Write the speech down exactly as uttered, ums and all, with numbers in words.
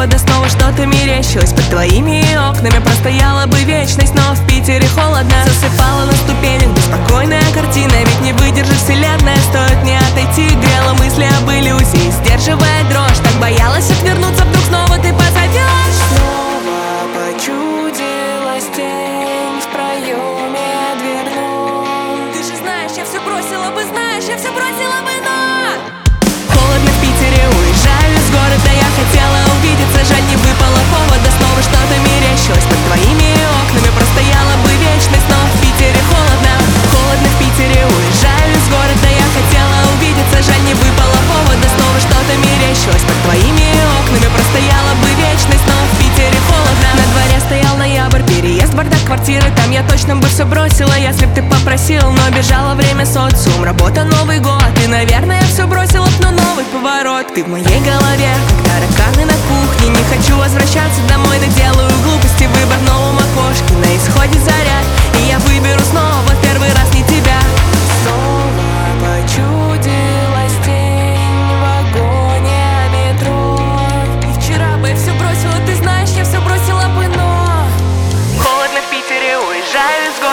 повода снова что-то мерещилось. Под твоими окнами простояла бы вечность, но в Питере холодно. Засыпала на ступенях беспокойная картина, ведь не выдержит вселенная. Стоит мне отойти, грела мысли об иллюзии, сдерживая дрожь. Так боялась отвернуться, вдруг снова ты позовешь. Снова почудилась тень в проеме дверном. Ты же знаешь, я все бросила бы, знаешь, я все бросила бы, но холодно в Питере, уезжаю из города. Я хотела увидеться, жаль, не выпало повода. Снова что-то мерещилось. Под твоими окнами простояла бы вечность, но в Питере холодно. Холодно в Питере, уезжаю из города. Я хотела увидеться, жаль, не выпало повода. Снова что-то мерещилось. Под твоими окнами простояла бы вечность, но в Питере холодно. На дворе стоял ноябрь, переезд, бардак квартиры. Там я точно бы все бросила, если б ты попросил. Но бежало время, социум, работа, Новый год. И, наверное, я все бросила, но новый поворот. Ты в моей голове, как тараканы на кухне. Не хочу возвращаться домой, но делаю глупости. Выбор в новом окошке, на исходе заряд. И я выберу снова в первый раз не тебя. Снова почудилась тень в вагоне метро. И вчера бы я все бросила, ты знаешь, я все бросила бы, но холодно в Питере, уезжаю из